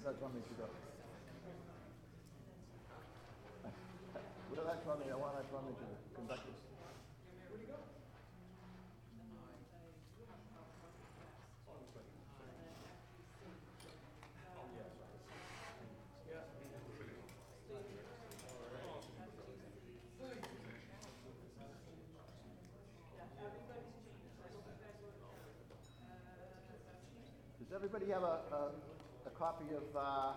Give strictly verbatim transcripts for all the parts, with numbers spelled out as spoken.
that drum major go? Where did that drum major? I want that drum major to conduct this. Where'd he go? Does everybody have a, a, a copy of uh,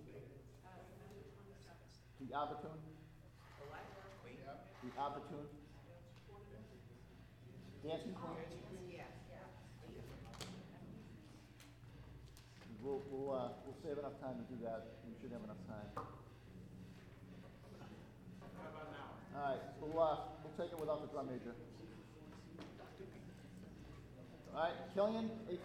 the Albertune? The Albertune? Dancing Queen? We'll, we'll, uh, we'll save enough time to do that. We should have enough time. How about an hour? All right, we'll, uh, we'll take it without the drum major. All right, Killian, eight